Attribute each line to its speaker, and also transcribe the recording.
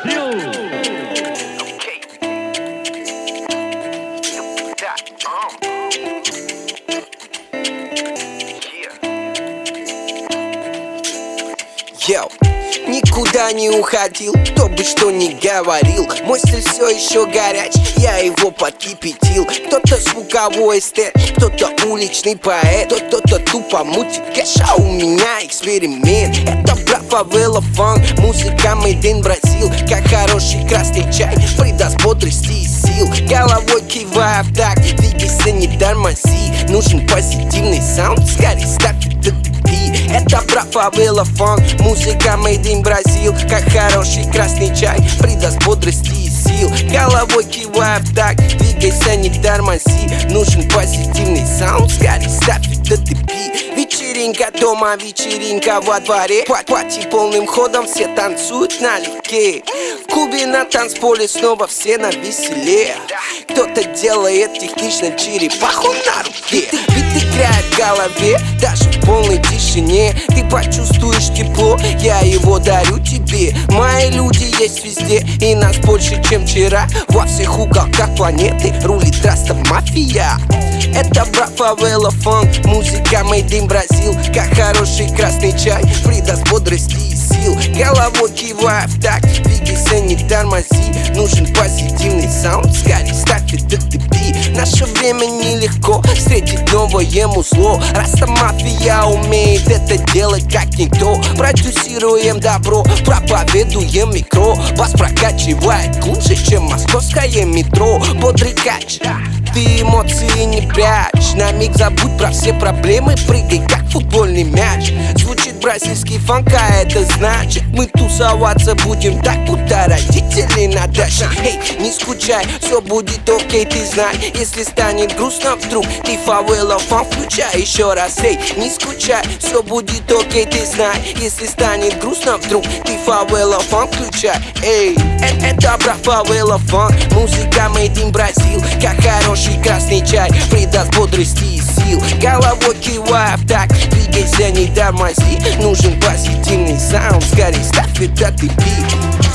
Speaker 1: Йоу, никуда не уходил, кто бы что ни говорил. Мой стиль все еще горяч, я его подкипятил. Кто-то звуковой эстет, кто-то уличный поэт, кто-то тупо мутит кэш, а у меня эксперимент. Это брат фавела фанк, музыка made in Brazil. Как хороший красный чай, придаст бодрости и сил. Головой кивая в такт, двигайся, не тормози. Нужен позитивный саунд, скорее ставь это. Это брат фавела фанк, музыка made in Brazil. Как хороший красный чай, придаст бодрости и сил. Головой кивая в такт, двигайся, не тормози. Нужен позитивный саунд, скорее ставь этот EP. Вечеринка дома, вечеринка во дворе. Пати полным ходом, все танцуют налегке. В клубе на танцполе снова все на веселе. Кто-то делает технично черепаху на руке. Бит играет в голове, даже в полной тишине. Ты почувствуешь тепло, я его дарю тебе. Мои люди есть везде, и нас больше, чем вчера. Во всех уголках планеты рулит раста мафия. Это брат фавела фанк, музыка made in Brazil. Как хороший красный чай, придаст бодрости и сил. Головой кивая в такт, двигайся, не тормози. Нужен позитивный саунд, скорее ставь этот EP. Наше время нелегко встретить новое музло. Раста мафия умеет это делать как никто. Продюсируем добро, проповедуем микро. Бас прокачивает глубже, чем московское метро. Бодрый кач, ты эмоции не прячь. На миг забудь про все проблемы, прыгай как футбольный мяч. Звучит бразильский фанк, а это значит мы тусоваться будем так, будто родители на даче. Эй, не скучай, все будет окей, ты знай. Если станет грустно вдруг, ты фавела фанк включай еще раз. Эй, не скучай, все будет окей, ты знай. Если станет грустно вдруг, ты фавела фанк включай. Эй, это брат фавела фанк, музыка made in Brazil. Как хороший красный чай, придаст бодрости и сил. Головой кивая в такт, двигайся, не тормози. Нужен позитивный саунд, скорее ставь этот EP.